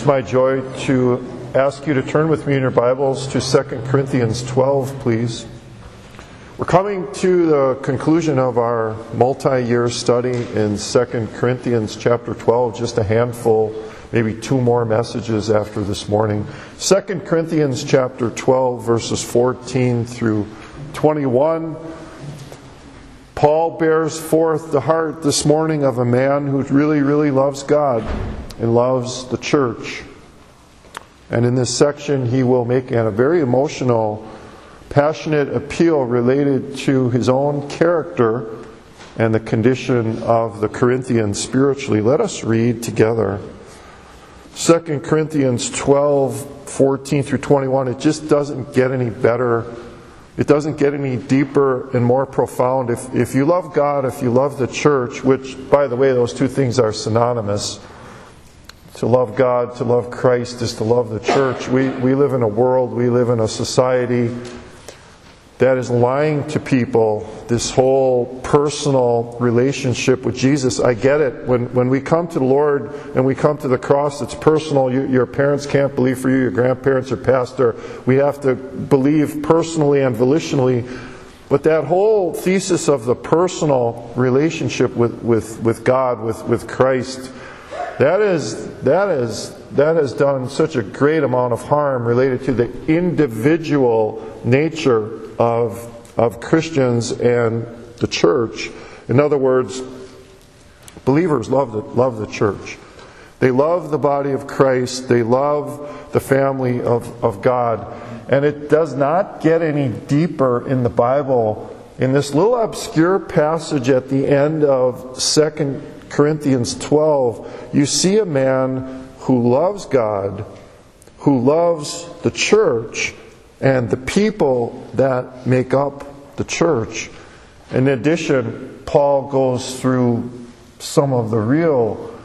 It's my joy to ask you to turn with me in your Bibles to 2 Corinthians 12, please. We're coming to the conclusion of our multi-year study in 2 Corinthians chapter 12, just a handful, maybe two more messages after this morning. 2 Corinthians chapter 12, verses 14 through 21. Paul bears forth the heart this morning of a man who really, really loves God and loves the church. And in this section he will make a very emotional, passionate appeal related to his own character and the condition of the Corinthians spiritually. Let us read together. 2 Corinthians 12, 14 through 21. It just doesn't get any better. It doesn't get any deeper and more profound. If you love God, if you love the church, which, by the way, those two things are synonymous. To love God, to love Christ is to love the church. We live in a world, we live in a society that is lying to people this whole personal relationship with Jesus. I get it. When we come to the Lord and we come to the cross, it's personal. Your parents can't believe for you. Your grandparents are pastor. We have to believe personally and volitionally. But that whole thesis of the personal relationship with God, with Christ, that has done such a great amount of harm related to the individual nature of Christians and the church. In other words, believers love the church. They love the body of Christ. They love the family of God. And it does not get any deeper in the Bible. In this little obscure passage at the end of 2 Corinthians 12, you see a man who loves God, who loves the church, and the people that make up the church. In addition, Paul goes through some of the real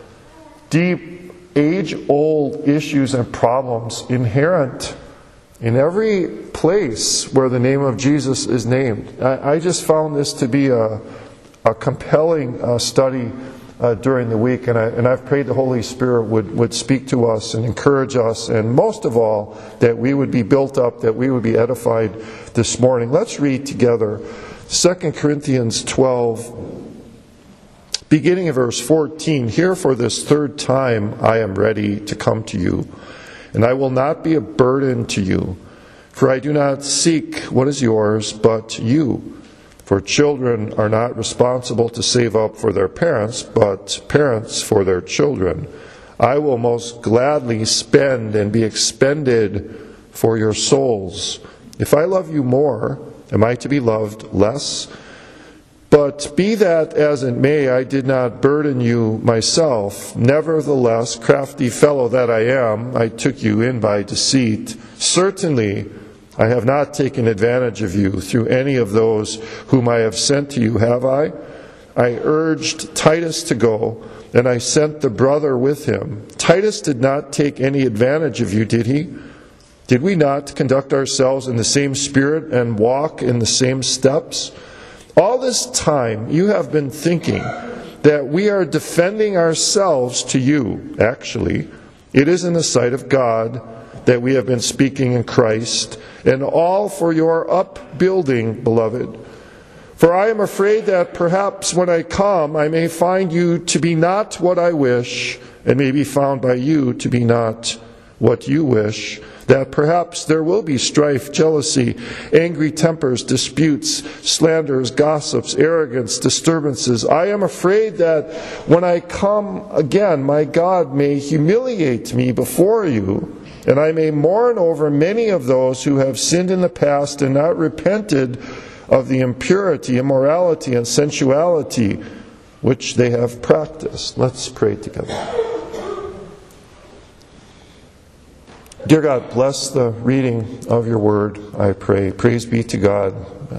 deep, age-old issues and problems inherent in every place where the name of Jesus is named. I just found this to be a compelling study during the week, and I've prayed the Holy Spirit would speak to us and encourage us, and most of all, that we would be built up, that we would be edified this morning. Let's read together 2 Corinthians 12, beginning of verse 14. Here for this third time I am ready to come to you, and I will not be a burden to you, for I do not seek what is yours, but you. For children are not responsible to save up for their parents, but parents for their children. I will most gladly spend and be expended for your souls. If I love you more, am I to be loved less? But be that as it may, I did not burden you myself. Nevertheless, crafty fellow that I am, I took you in by deceit. Certainly, I have not taken advantage of you through any of those whom I have sent to you, have I? I urged Titus to go, and I sent the brother with him. Titus did not take any advantage of you, did he? Did we not conduct ourselves in the same spirit and walk in the same steps? All this time you have been thinking that we are defending ourselves to you. Actually, it is in the sight of God that we have been speaking in Christ, and all for your upbuilding, beloved. For I am afraid that perhaps when I come, I may find you to be not what I wish, and may be found by you to be not what you wish. That perhaps there will be strife, jealousy, angry tempers, disputes, slanders, gossips, arrogance, disturbances. I am afraid that when I come again, my God may humiliate me before you, and I may mourn over many of those who have sinned in the past and not repented of the impurity, immorality, and sensuality which they have practiced. Let's pray together. Dear God, bless the reading of your word, I pray. Praise be to God.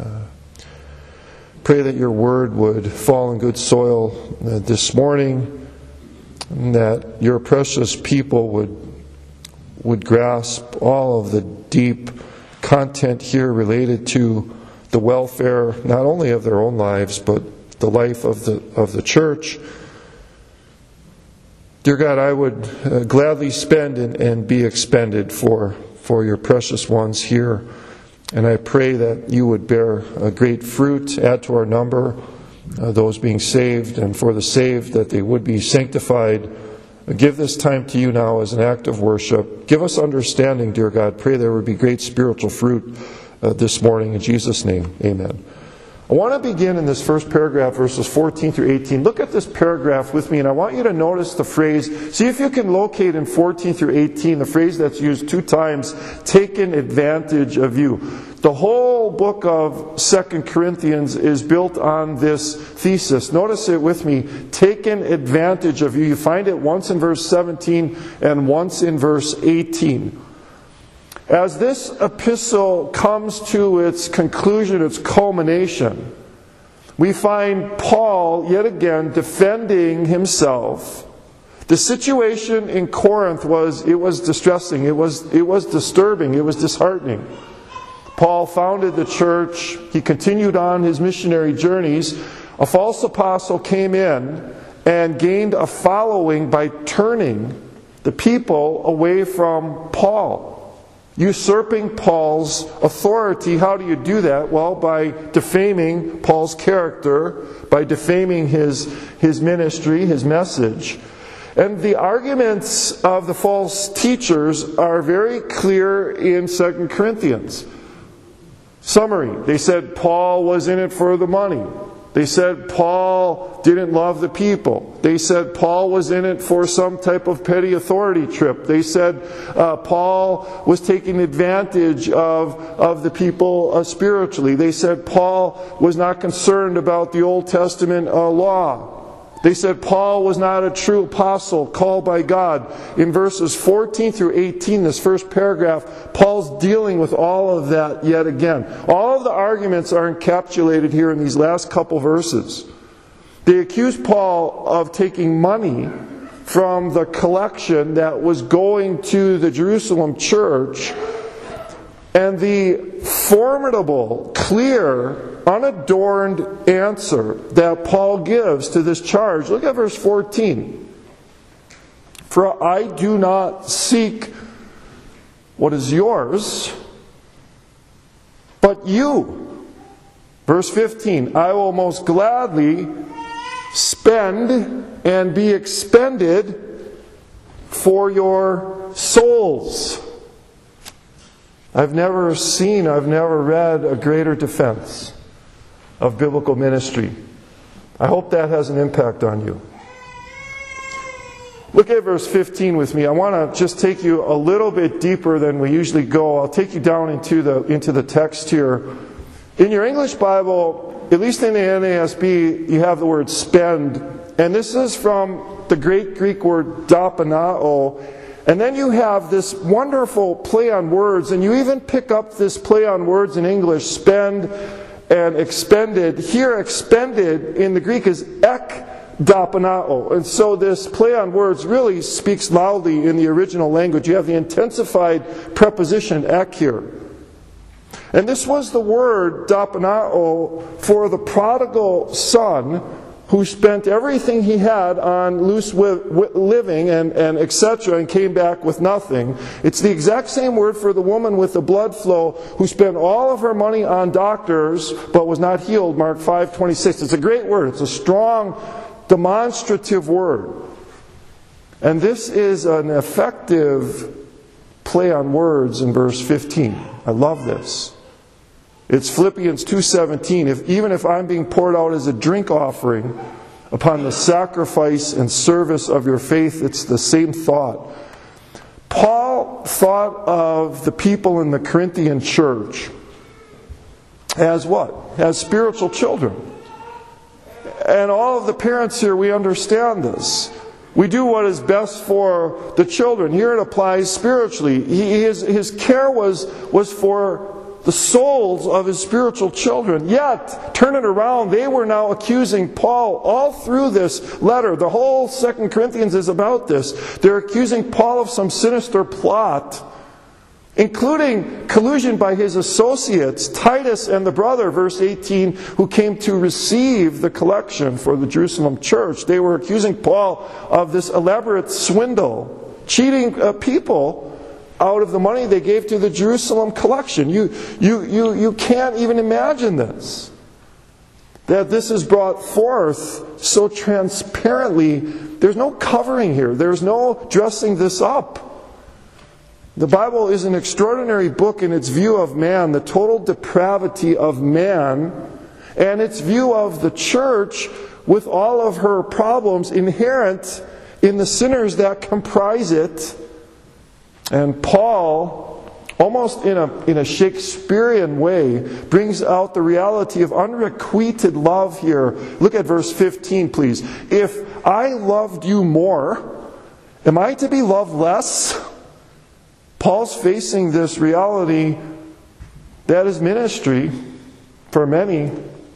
Pray that your word would fall in good soil this morning, and that your precious people would grasp all of the deep content here related to the welfare not only of their own lives, but the life of the church, Dear God, I would gladly spend and be expended for your precious ones here. And I pray that you would bear a great fruit, add to our number, those being saved, and for the saved, that they would be sanctified. Give this time to you now as an act of worship. Give us understanding, dear God. Pray there would be great spiritual fruit this morning. In Jesus' name, amen. I want to begin in this first paragraph, verses 14 through 18. Look at this paragraph with me, and I want you to notice the phrase. See if you can locate in 14 through 18 the phrase that's used 2 times, taken advantage of you. The whole book of 2 Corinthians is built on this thesis. Notice it with me, taken advantage of you. You find it once in verse 17 and once in verse 18. As this epistle comes to its conclusion, its culmination, we find Paul yet again defending himself. The situation in Corinth was distressing, it was disturbing, it was disheartening. Paul founded the church, he continued on his missionary journeys. A false apostle came in and gained a following by turning the people away from Paul. Usurping Paul's authority. How do you do that? Well, by defaming Paul's character, by defaming his ministry, his message. And the arguments of the false teachers are very clear in 2 Corinthians. Summary. They said Paul was in it for the money. They said Paul didn't love the people. They said Paul was in it for some type of petty authority trip. They said Paul was taking advantage of the people spiritually. They said Paul was not concerned about the Old Testament law. They said Paul was not a true apostle called by God. In verses 14 through 18, this first paragraph, Paul's dealing with all of that yet again. All of the arguments are encapsulated here in these last couple verses. They accuse Paul of taking money from the collection that was going to the Jerusalem church. And the formidable, clear, unadorned answer that Paul gives to this charge. Look at verse 14. For I do not seek what is yours, but you. Verse 15. I will most gladly spend and be expended for your souls. I've never read a greater defense of biblical ministry. I hope that has an impact on you. Look at verse 15 with me. I want to just take you a little bit deeper than we usually go. I'll take you down into the text here. In your English Bible, at least in the NASB, you have the word spend. And this is from the great Greek word dapanao. And then you have this wonderful play on words, and you even pick up this play on words in English, spend and expended. Here, expended in the Greek is ekdapanao. And so this play on words really speaks loudly in the original language. You have the intensified preposition ek here. And this was the word dapanao for the prodigal son who spent everything he had on loose living and etc. and came back with nothing. It's the exact same word for the woman with the blood flow who spent all of her money on doctors but was not healed, Mark 5:26. It's a great word. It's a strong, demonstrative word. And this is an effective play on words in verse 15. I love this. It's Philippians 2:17. Even if I'm being poured out as a drink offering upon the sacrifice and service of your faith, it's the same thought. Paul thought of the people in the Corinthian church as what? As spiritual children. And all of the parents here, we understand this. We do what is best for the children. Here it applies spiritually. His care was for the souls of his spiritual children. Yet, turn it around, they were now accusing Paul all through this letter. The whole 2 Corinthians is about this. They're accusing Paul of some sinister plot including collusion by his associates, Titus and the brother, verse 18, who came to receive the collection for the Jerusalem church. They were accusing Paul of this elaborate swindle, cheating people out of the money they gave to the Jerusalem collection. You can't even imagine this. That this is brought forth so transparently. There's no covering here. There's no dressing this up. The Bible is an extraordinary book in its view of man, the total depravity of man, and its view of the church with all of her problems inherent in the sinners that comprise it. And Paul, almost in a Shakespearean way, brings out the reality of unrequited love here. Look at verse 15, please. If I loved you more, am I to be loved less? Paul's facing this reality that is ministry for many.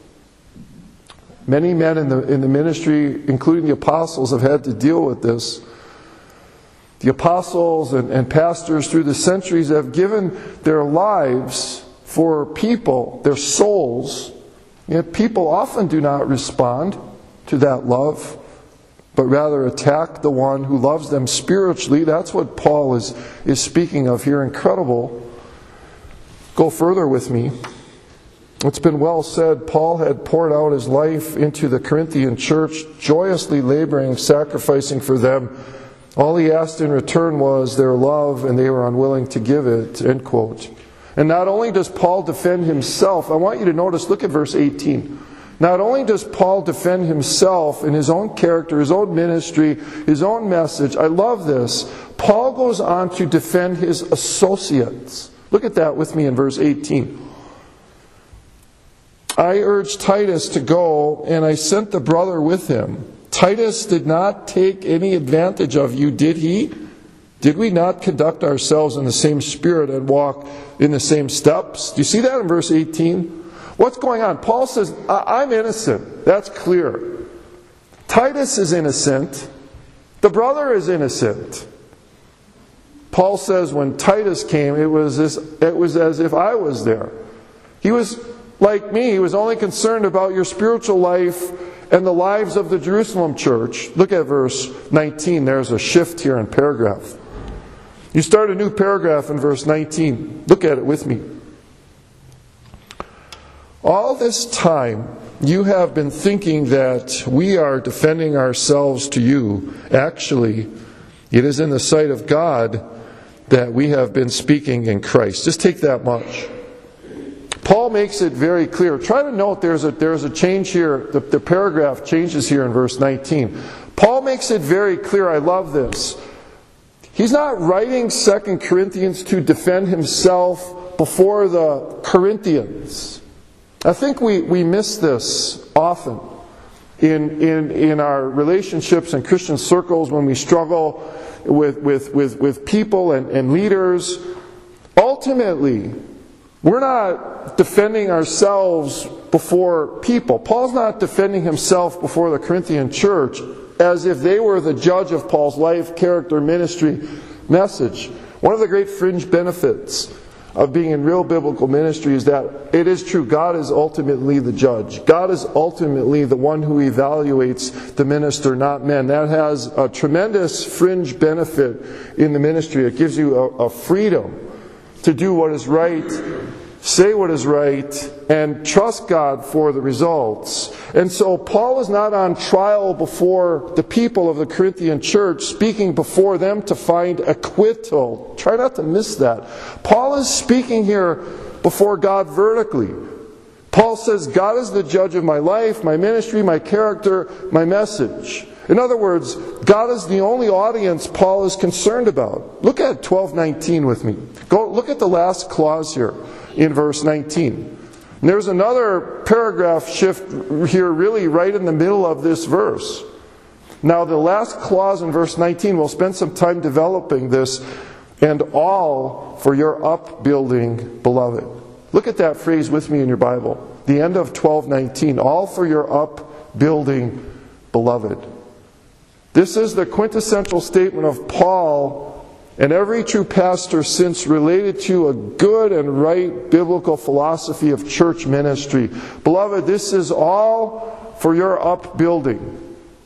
Many men in the ministry, including the apostles, have had to deal with this. The apostles and pastors through the centuries have given their lives for people, their souls. Yet people often do not respond to that love, but rather attack the one who loves them spiritually. That's what Paul is speaking of here. Incredible. Go further with me. It's been well said, Paul had poured out his life into the Corinthian church, joyously laboring, sacrificing for them. All he asked in return was their love, and they were unwilling to give it. End quote. And not only does Paul defend himself, I want you to notice, look at verse 18. Not only does Paul defend himself in his own character, his own ministry, his own message. I love this. Paul goes on to defend his associates. Look at that with me in verse 18. I urged Titus to go, and I sent the brother with him. Titus did not take any advantage of you, did he? Did we not conduct ourselves in the same spirit and walk in the same steps? Do you see that in verse 18? What's going on? Paul says, I'm innocent. That's clear. Titus is innocent. The brother is innocent. Paul says when Titus came, it was as if I was there. He was like me. He was only concerned about your spiritual life and the lives of the Jerusalem church. Look at verse 19. There's a shift here in paragraph. You start a new paragraph in verse 19. Look at it with me. All this time you have been thinking that we are defending ourselves to you. Actually, it is in the sight of God that we have been speaking in Christ. Just take that much. Paul makes it very clear. Try to note there's a change here. The paragraph changes here in verse 19. Paul makes it very clear. I love this. He's not writing 2 Corinthians to defend himself before the Corinthians. I think we miss this often in our relationships and Christian circles when we struggle with people and leaders. Ultimately, we're not defending ourselves before people. Paul's not defending himself before the Corinthian church as if they were the judge of Paul's life, character, ministry, message. One of the great fringe benefits of being in real biblical ministry is that it is true, God is ultimately the judge. God is ultimately the one who evaluates the minister, not men. That has a tremendous fringe benefit in the ministry. It gives you a freedom to do what is right, say what is right, and trust God for the results. And so Paul is not on trial before the people of the Corinthian church, speaking before them to find acquittal. Try not to miss that. Paul is speaking here before God vertically. Paul says, God is the judge of my life, my ministry, my character, my message. In other words, God is the only audience Paul is concerned about. Look at 12:19 with me. Go look at the last clause here in verse 19. And there's another paragraph shift here really right in the middle of this verse. Now the last clause in verse 19, we'll spend some time developing this, and all for your upbuilding, beloved. Look at that phrase with me in your Bible. The end of 12:19, all for your upbuilding, beloved. This is the quintessential statement of Paul and every true pastor since related to a good and right biblical philosophy of church ministry. Beloved, this is all for your upbuilding.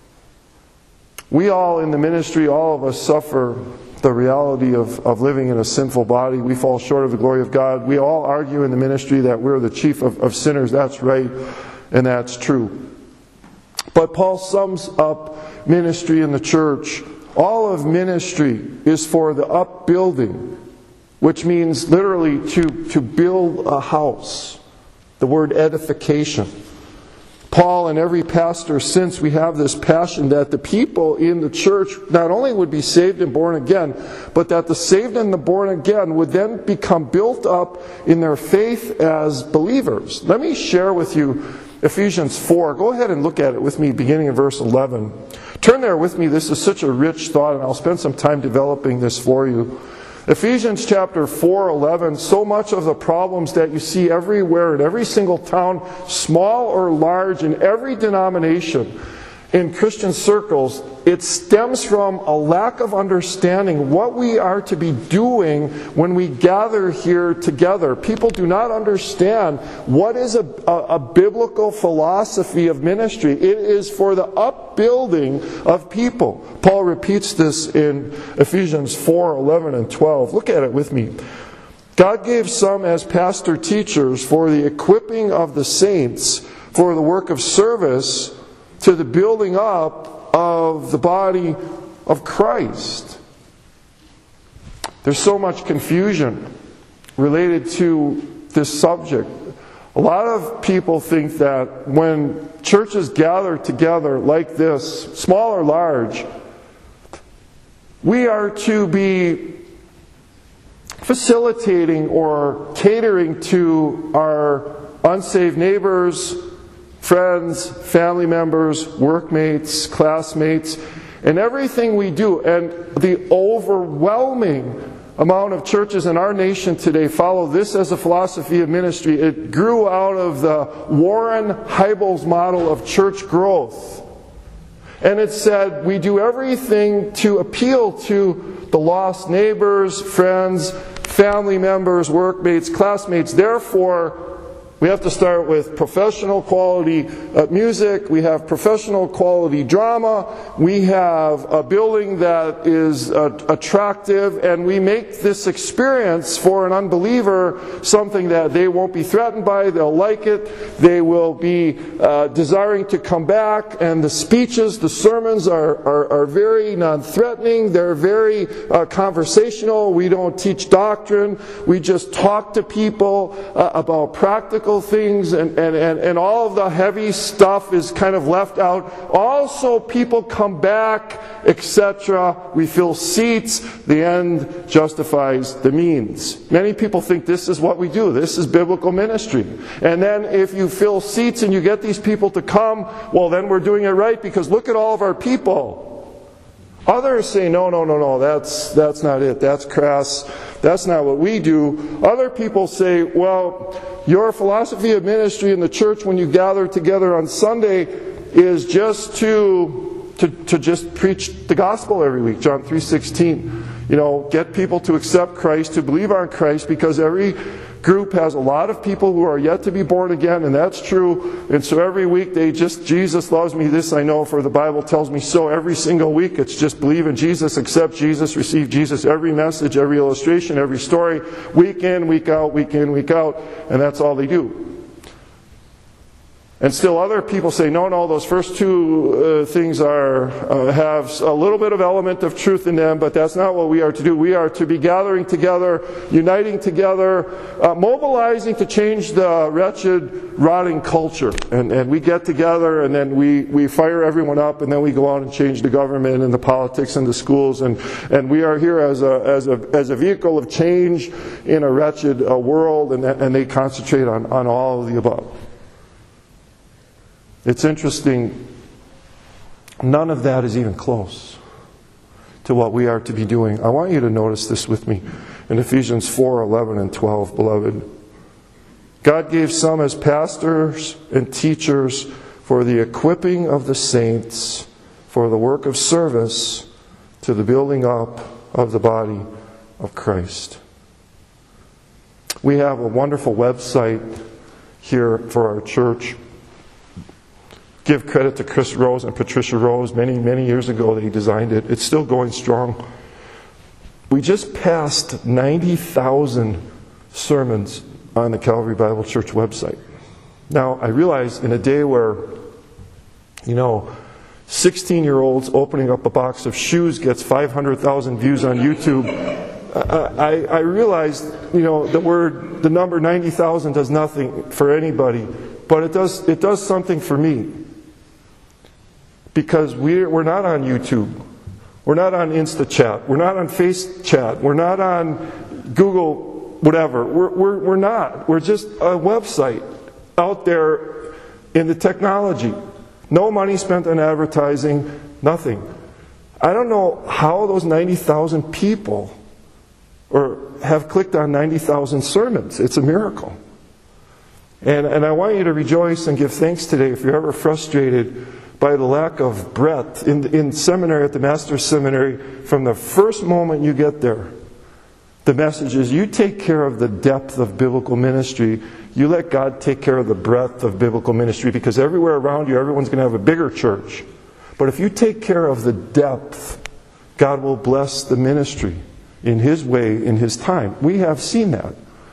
We all in the ministry, all of us suffer the reality of living in a sinful body. We fall short of the glory of God. We all argue in the ministry that we're the chief of sinners. That's right, and that's true. But Paul sums up ministry in the church. All of ministry is for the upbuilding, which means literally to build a house. The word edification. Paul and every pastor since, we have this passion that the people in the church not only would be saved and born again, but that the saved and the born again would then become built up in their faith as believers. Let me share with you Ephesians 4. Go ahead and look at it with me, beginning in verse 11. Turn there with me. This is such a rich thought, and I'll spend some time developing this for you. Ephesians chapter 4:11, so much of the problems that you see everywhere in every single town, small or large, in every denomination, in Christian circles, it stems from a lack of understanding what we are to be doing when we gather here together. People do not understand what is a biblical philosophy of ministry. It is for the upbuilding of people. Paul repeats this in Ephesians 4:11 and 12. Look at it with me. God gave some as pastor teachers for the equipping of the saints, for the work of service, to the building up of the body of Christ. There's so much confusion related to this subject. A lot of people think that when churches gather together like this, small or large, we are to be facilitating or catering to our unsaved neighbors, friends, family members, workmates, classmates, and everything we do. And the overwhelming amount of churches in our nation today follow this as a philosophy of ministry. It grew out of the Warren Hybels model of church growth. And it said we do everything to appeal to the lost neighbors, friends, family members, workmates, classmates. Therefore, we have to start with professional quality music. We have professional quality drama. We have a building that is attractive. And we make this experience for an unbeliever something that they won't be threatened by. They'll like it. They will be desiring to come back. And the speeches, the sermons are very non-threatening. They're very conversational. We don't teach doctrine. We just talk to people about practical things, and all of the heavy stuff is kind of left out. Also, people come back, etc. We fill seats. The end justifies the means. Many people think this is what we do. This is biblical ministry. And then if you fill seats and you get these people to come, well, then we're doing it right, because look at all of our people. Others say, no, that's not it. That's crass. That's not what we do. Other people say, well, your philosophy of ministry in the church when you gather together on Sunday is just to just preach the gospel every week, John 3:16. Get people to accept Christ, to believe on Christ, because every group has a lot of people who are yet to be born again, and that's true. And so every week Jesus loves me, this I know, for the Bible tells me so. Every single week it's just believe in Jesus, accept Jesus, receive Jesus. Every message, every illustration, every story, week in, week out, and that's all they do. And still other people say, no, those first two things have a little bit of element of truth in them, but that's not what we are to do. We are to be gathering together, uniting together, mobilizing to change the wretched, rotting culture. And we get together, and then we fire everyone up, and then we go out and change the government and the politics and the schools. And we are here as a vehicle of change in a wretched world, and they concentrate on all of the above. It's interesting, none of that is even close to what we are to be doing. I want you to notice this with me in Ephesians 4:11 and 12, beloved. God gave some as pastors and teachers for the equipping of the saints, for the work of service, to the building up of the body of Christ. We have a wonderful website here for our church. Give credit to Chris Rose and Patricia Rose. Many years ago they designed it. It's still going strong. We just passed 90,000 sermons on the Calvary Bible Church website. Now, I realize in a day where, 16-year-olds opening up a box of shoes gets 500,000 views on YouTube, I realize, the number 90,000 does nothing for anybody, but it does something for me. Because we're not on YouTube. We're not on InstaChat. We're not on FaceChat. We're not on Google whatever. We're not. We're just a website out there in the technology. No money spent on advertising, nothing. I don't know how those 90,000 people have clicked on 90,000 sermons. It's a miracle. And I want you to rejoice and give thanks today if you're ever frustrated by the lack of breadth. In seminary, at the Master's Seminary, from the first moment you get there, the message is you take care of the depth of biblical ministry. You let God take care of the breadth of biblical ministry, because everywhere around you, everyone's going to have a bigger church. But if you take care of the depth, God will bless the ministry in His way, in His time. We have seen that.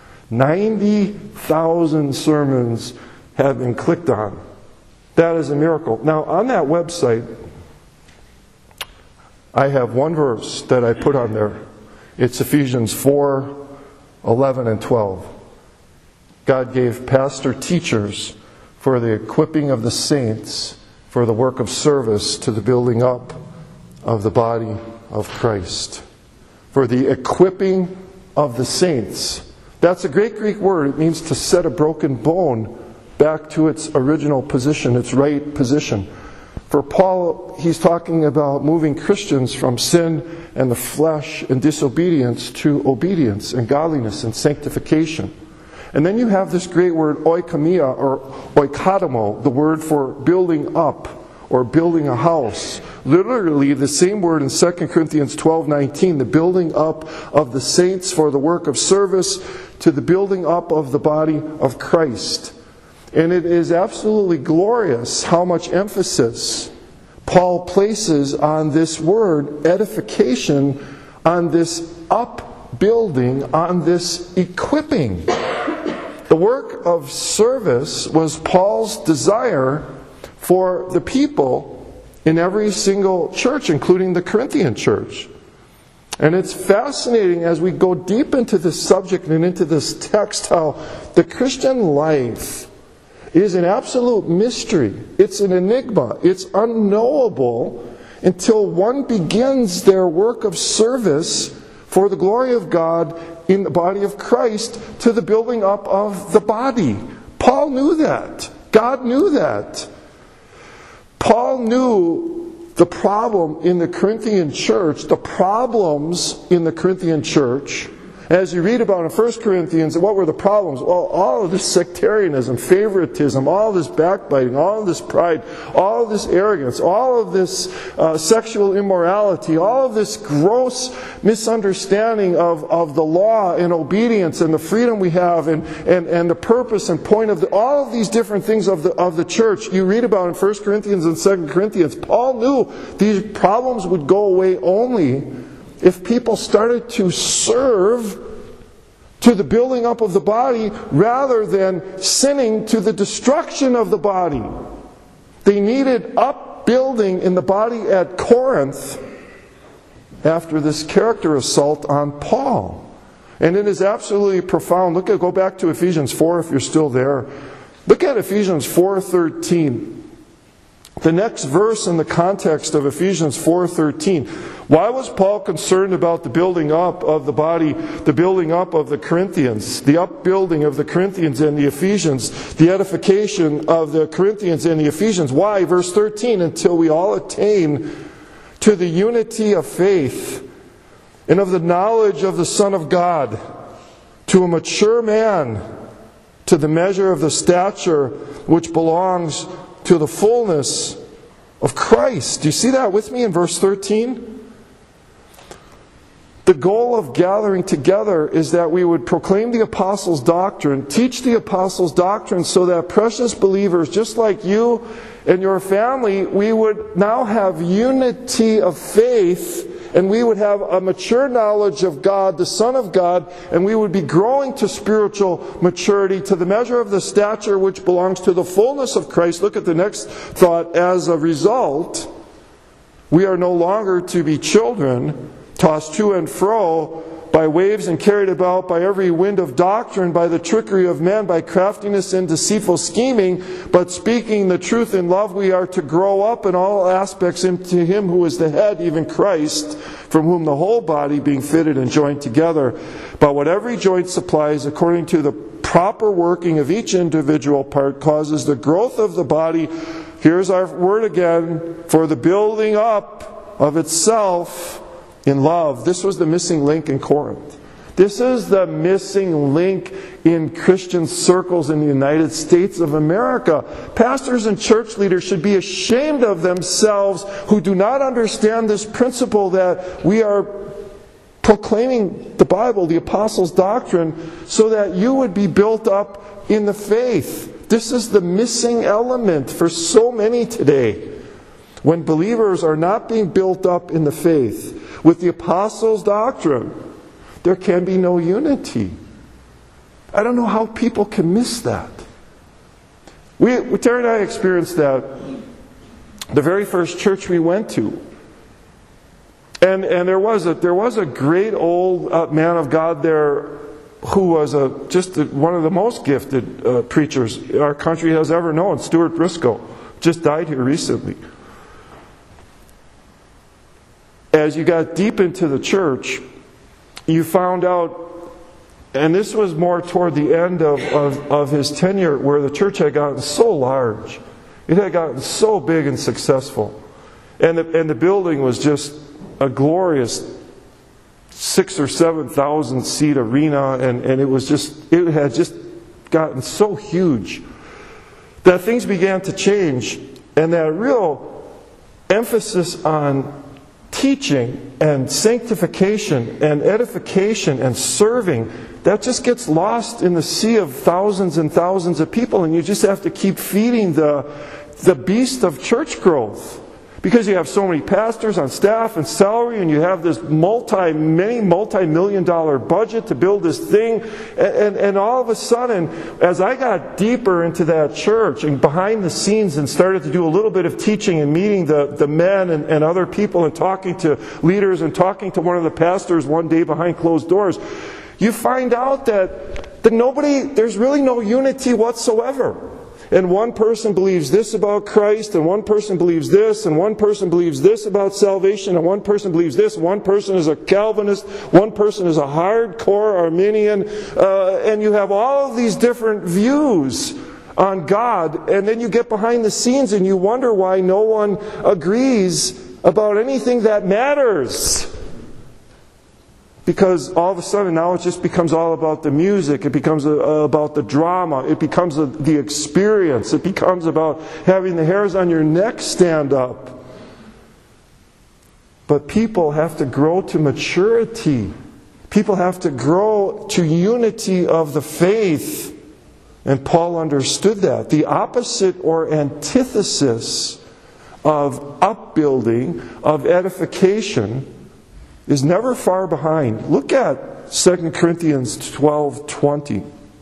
90,000 sermons have been clicked on. That is a miracle. Now, on that website, I have one verse that I put on there. It's Ephesians 4, 11 and 12. God gave pastor teachers for the equipping of the saints for the work of service to the building up of the body of Christ. For the equipping of the saints. That's a great Greek word. It means to set a broken bone back to its original position, its right position. For Paul, he's talking about moving Christians from sin and the flesh and disobedience to obedience and godliness and sanctification. And then you have this great word oikoumia or oikodomo, the word for building up or building a house. Literally the same word in 2 Corinthians 12:19, the building up of the saints for the work of service to the building up of the body of Christ. And it is absolutely glorious how much emphasis Paul places on this word, edification, on this upbuilding, on this equipping. The work of service was Paul's desire for the people in every single church, including the Corinthian church. And it's fascinating as we go deep into this subject and into this text how the Christian life is an absolute mystery. It's an enigma. It's unknowable until one begins their work of service for the glory of God in the body of Christ to the building up of the body. Paul knew that. God knew that. Paul knew the problem in the Corinthian church, the problems in the Corinthian church. As you read about in 1 Corinthians, what were the problems? Well, all of this sectarianism, favoritism, all of this backbiting, all of this pride, all of this arrogance, all of this sexual immorality, all of this gross misunderstanding of the law and obedience and the freedom we have and the purpose and point of all of these different things of the church. You read about in 1 Corinthians and 2 Corinthians. Paul knew these problems would go away only if people started to serve to the building up of the body rather than sinning to the destruction of the body. They needed upbuilding in the body at Corinth after this character assault on Paul. And it is absolutely profound. Go back to Ephesians 4 if you're still there. Look at Ephesians 4:13. The next verse in the context of Ephesians 4:13. Why was Paul concerned about the building up of the body, the building up of the Corinthians, the upbuilding of the Corinthians and the Ephesians, the edification of the Corinthians and the Ephesians? Why? Verse 13, until we all attain to the unity of faith and of the knowledge of the Son of God, to a mature man, to the measure of the stature which belongs to the fullness of Christ. Do you see that with me in verse 13? The goal of gathering together is that we would proclaim the apostles' doctrine, teach the apostles' doctrine, so that precious believers, just like you and your family, we would now have unity of faith, and we would have a mature knowledge of God, the Son of God, and we would be growing to spiritual maturity, to the measure of the stature which belongs to the fullness of Christ. Look at the next thought. As a result, we are no longer to be children, tossed to and fro by waves and carried about by every wind of doctrine, by the trickery of men, by craftiness and deceitful scheming, but speaking the truth in love, we are to grow up in all aspects into Him who is the head, even Christ, from whom the whole body, being fitted and joined together, but what every joint supplies, according to the proper working of each individual part, causes the growth of the body, here's our word again, for the building up of itself in love. This was the missing link in Corinth. This is the missing link in Christian circles in the United States of America. Pastors and church leaders should be ashamed of themselves who do not understand this principle that we are proclaiming the Bible, the apostles' doctrine, so that you would be built up in the faith. This is the missing element for so many today. When believers are not being built up in the faith with the apostles' doctrine, there can be no unity. I don't know how people can miss that. Terry and I experienced that the very first church we went to. And there was a great old man of God there who was just one of the most gifted preachers our country has ever known, Stuart Briscoe. Just died here recently. As you got deep into the church, you found out, and this was more toward the end of his tenure, where the church had gotten so large. It had gotten so big and successful. And the building was just a glorious 6,000 or 7,000 seat arena, and it had just gotten so huge that things began to change, and that real emphasis on teaching and sanctification and edification and serving, that just gets lost in the sea of thousands and thousands of people, and you just have to keep feeding the beast of church growth. Because you have so many pastors on staff and salary, and you have this multi-million dollar budget to build this thing, and all of a sudden, as I got deeper into that church and behind the scenes and started to do a little bit of teaching and meeting the men and other people and talking to leaders and talking to one of the pastors one day behind closed doors, you find out that there's really no unity whatsoever. And one person believes this about Christ, and one person believes this, and one person believes this about salvation, and one person believes this, one person is a Calvinist, one person is a hardcore Arminian, and you have all of these different views on God, and then you get behind the scenes and you wonder why no one agrees about anything that matters. Because all of a sudden now it just becomes all about the music, it becomes about the drama, it becomes the experience, it becomes about having the hairs on your neck stand up. But people have to grow to maturity. People have to grow to unity of the faith. And Paul understood that. The opposite or antithesis of upbuilding, of edification, is never far behind. Look at 2 Corinthians 12:20.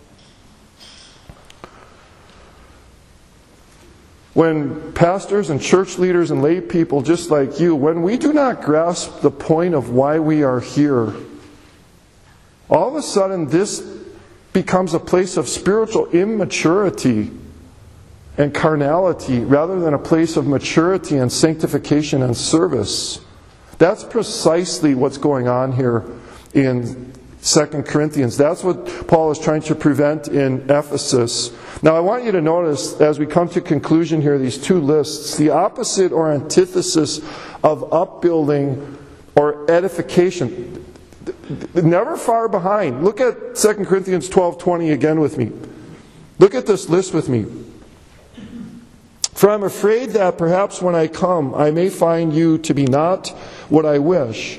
When pastors and church leaders and lay people just like you, when we do not grasp the point of why we are here, all of a sudden this becomes a place of spiritual immaturity and carnality rather than a place of maturity and sanctification and service. That's precisely what's going on here in 2 Corinthians. That's what Paul is trying to prevent in Ephesus. Now I want you to notice, as we come to conclusion here, these two lists, the opposite or antithesis of upbuilding or edification. Never far behind. Look at 2 Corinthians 12:20 again with me. Look at this list with me. For I am afraid that perhaps when I come, I may find you to be not what I wish,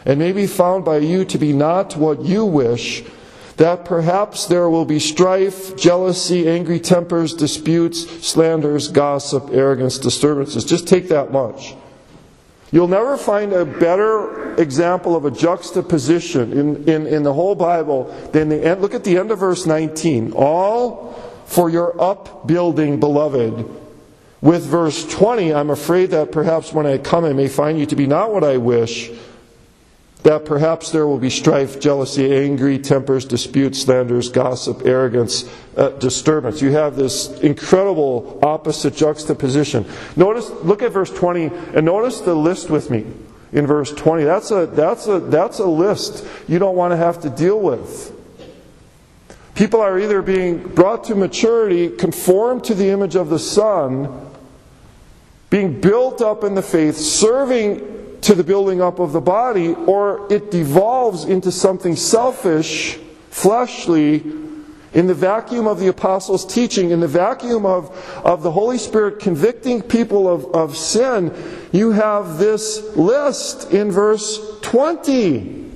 and may be found by you to be not what you wish, that perhaps there will be strife, jealousy, angry tempers, disputes, slanders, gossip, arrogance, disturbances. Just take that much. You'll never find a better example of a juxtaposition in the whole Bible than the end. Look at the end of verse 19. All for your upbuilding, beloved. With verse 20, I'm afraid that perhaps when I come I may find you to be not what I wish, that perhaps there will be strife, jealousy, angry tempers, disputes, slanders, gossip, arrogance, disturbance. You have this incredible opposite juxtaposition. Look at verse 20, and notice the list with me in verse 20. That's a list you don't want to have to deal with. People are either being brought to maturity, conformed to the image of the Son, being built up in the faith, serving to the building up of the body, or it devolves into something selfish, fleshly, in the vacuum of the apostles' teaching, in the vacuum of the Holy Spirit convicting people of sin. You have this list in verse 20.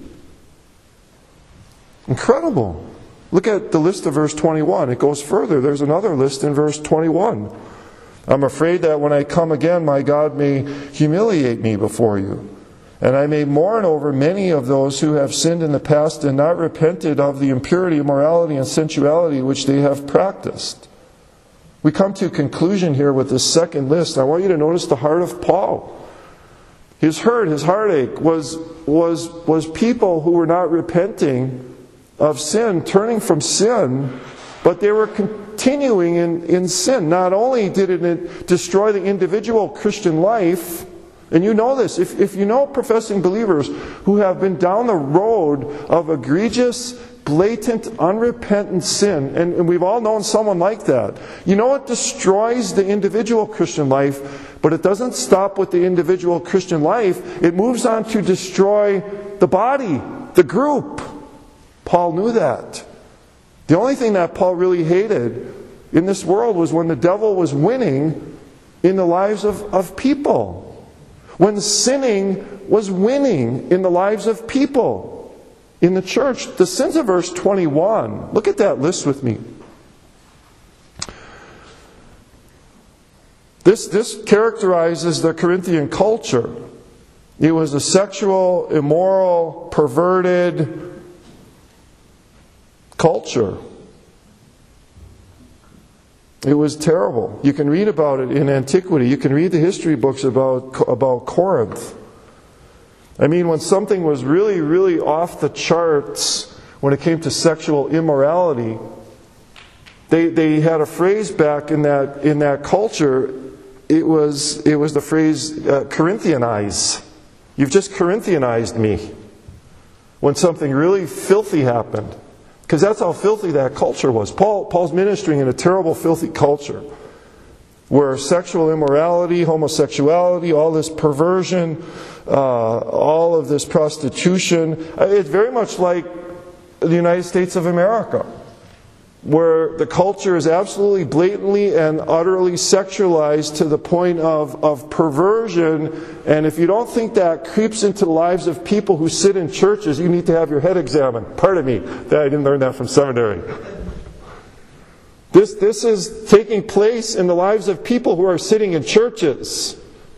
Incredible. Look at the list of verse 21. It goes further. There's another list in verse 21. I'm afraid that when I come again, my God may humiliate me before you, and I may mourn over many of those who have sinned in the past and not repented of the impurity, immorality, and sensuality which they have practiced. We come to a conclusion here with this second list. I want you to notice the heart of Paul. His hurt, his heartache was people who were not repenting of sin, turning from sin, but they were continuing in sin. Not only did it destroy the individual Christian life, and you know this, if you know professing believers who have been down the road of egregious, blatant, unrepentant sin, and we've all known someone like that, you know it destroys the individual Christian life, but it doesn't stop with the individual Christian life. It moves on to destroy the body, the group. Paul knew that. The only thing that Paul really hated in this world was when the devil was winning in the lives of people. When sinning was winning in the lives of people in the church. The sins of verse 21. Look at that list with me. This characterizes the Corinthian culture. It was a sexual, immoral, perverted culture. It was terrible. You can read about it in antiquity. You can read the history books about Corinth. I mean, when something was really, really off the charts when it came to sexual immorality, they had a phrase back in that culture. It was the phrase Corinthianize. You've just Corinthianized me. When something really filthy happened. Because that's how filthy that culture was. Paul's ministering in a terrible, filthy culture where sexual immorality, homosexuality, all this perversion, all of this prostitution, it's very much like the United States of America, where the culture is absolutely blatantly and utterly sexualized to the point of perversion. And if you don't think that creeps into the lives of people who sit in churches, you need to have your head examined. Pardon me, I didn't learn that from seminary. This is taking place in the lives of people who are sitting in churches.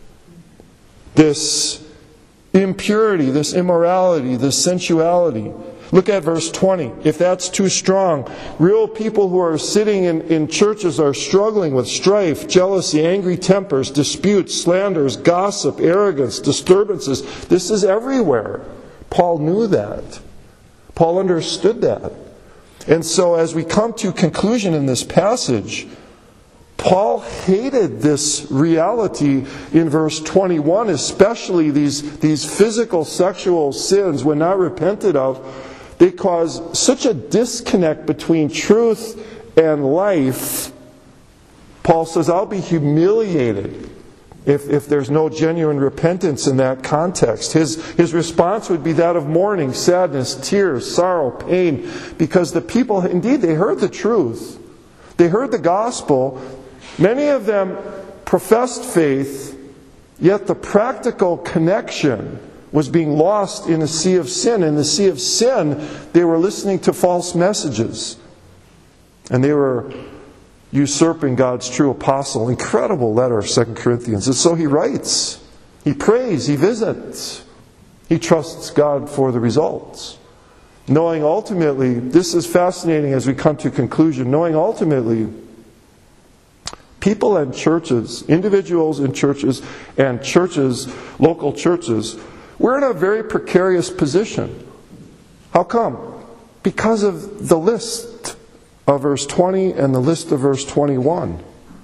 This impurity, this immorality, this sensuality. Look at verse 20. If that's too strong, real people who are sitting in churches are struggling with strife, jealousy, angry tempers, disputes, slanders, gossip, arrogance, disturbances. This is everywhere. Paul knew that. Paul understood that. And so as we come to conclusion in this passage, Paul hated this reality in verse 21, especially these physical sexual sins, when not repented of. They cause such a disconnect between truth and life. Paul says, I'll be humiliated if there's no genuine repentance in that context. His response would be that of mourning, sadness, tears, sorrow, pain, because the people, indeed, they heard the truth. They heard the gospel. Many of them professed faith, yet the practical connection was being lost in the sea of sin. In the sea of sin, they were listening to false messages. And they were usurping God's true apostle. Incredible letter of 2 Corinthians. And so he writes, he prays, he visits, he trusts God for the results. Knowing ultimately, this is fascinating as we come to conclusion, knowing ultimately, people and churches, individuals in churches and churches, local churches, we're in a very precarious position. How come? Because of the list of verse 20 and the list of verse 21.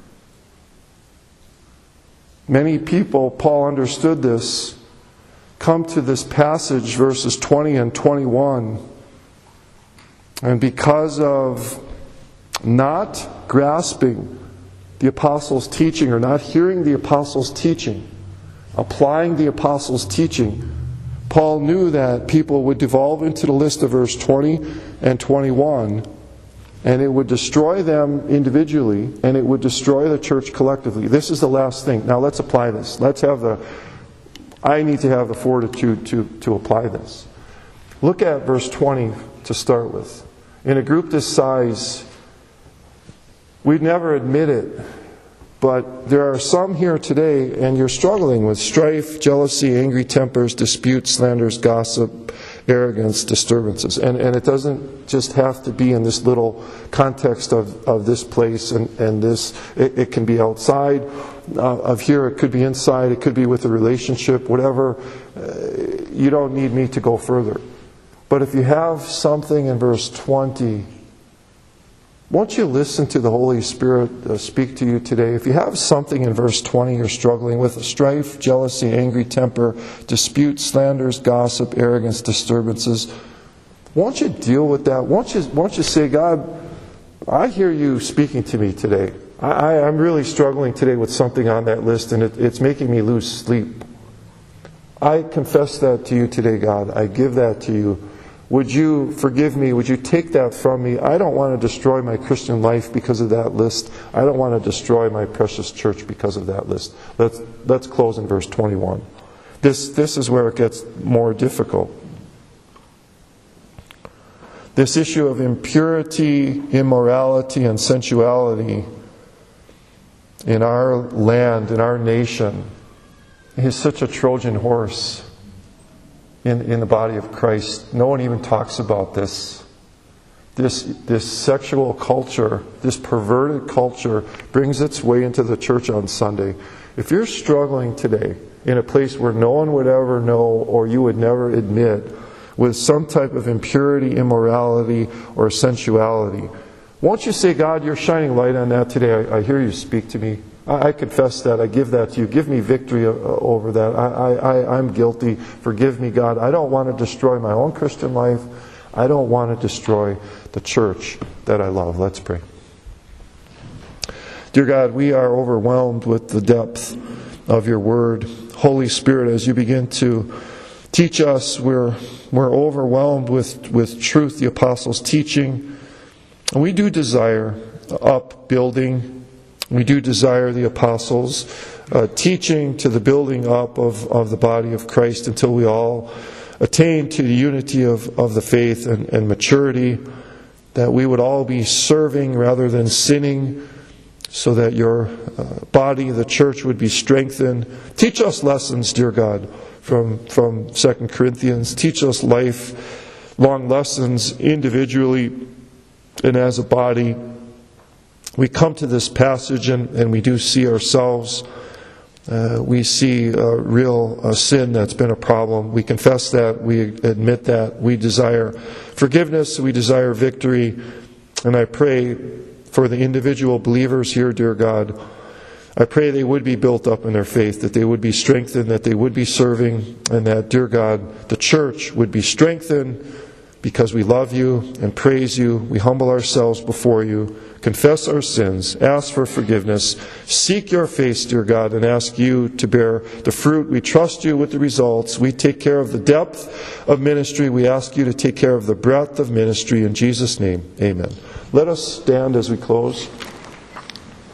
Many people, Paul understood this, come to this passage, verses 20 and 21, and because of not grasping the apostles' teaching or not hearing the apostles' teaching, applying the apostles' teaching, Paul knew that people would devolve into the list of verse 20 and 21, and it would destroy them individually, and it would destroy the church collectively. This is the last thing. Now let's apply this. I need to have the fortitude to apply this. Look at verse 20 to start with. In a group this size, we'd never admit it, but there are some here today, and you're struggling with strife, jealousy, angry tempers, disputes, slanders, gossip, arrogance, disturbances. And it doesn't just have to be in this little context of this place and this. It can be outside of here. It could be inside. It could be with a relationship, whatever. You don't need me to go further. But if you have something in verse 20, won't you listen to the Holy Spirit speak to you today? If you have something in verse 20 you're struggling with, strife, jealousy, angry temper, disputes, slanders, gossip, arrogance, disturbances, won't you deal with that? Won't you say, God, I hear you speaking to me today. I'm really struggling today with something on that list, and it's making me lose sleep. I confess that to you today, God. I give that to you. Would you forgive me? Would you take that from me? I don't want to destroy my Christian life because of that list. I don't want to destroy my precious church because of that list. Let's close in verse 21. This is where it gets more difficult. This issue of impurity, immorality, and sensuality in our land, in our nation, is such a Trojan horse in the body of Christ. No one even talks about this. This sexual culture, this perverted culture, brings its way into the church on Sunday. If you're struggling today in a place where no one would ever know or you would never admit with some type of impurity, immorality, or sensuality, won't you say, God, you're shining light on that today. I hear you speak to me. I confess that. I give that to you. Give me victory over that. I'm guilty. Forgive me, God. I don't want to destroy my own Christian life. I don't want to destroy the church that I love. Let's pray. Dear God, we are overwhelmed with the depth of your word. Holy Spirit, as you begin to teach us, we're overwhelmed with truth, the apostles' teaching. And we do desire upbuilding. We do desire the apostles' teaching to the building up of the body of Christ until we all attain to the unity of the faith and maturity, that we would all be serving rather than sinning, so that your body, the church, would be strengthened. Teach us lessons, dear God, from 2 Corinthians. Teach us lifelong lessons individually and as a body. We come to this passage and we do see ourselves. We see a real sin that's been a problem. We confess that. We admit that. We desire forgiveness. We desire victory. And I pray for the individual believers here, dear God. I pray they would be built up in their faith, that they would be strengthened, that they would be serving, and that, dear God, the church would be strengthened because we love you and praise you. We humble ourselves before you, confess our sins, ask for forgiveness, seek your face, dear God, and ask you to bear the fruit. We trust you with the results. We take care of the depth of ministry. We ask you to take care of the breadth of ministry. In Jesus' name, amen. Let us stand as we close.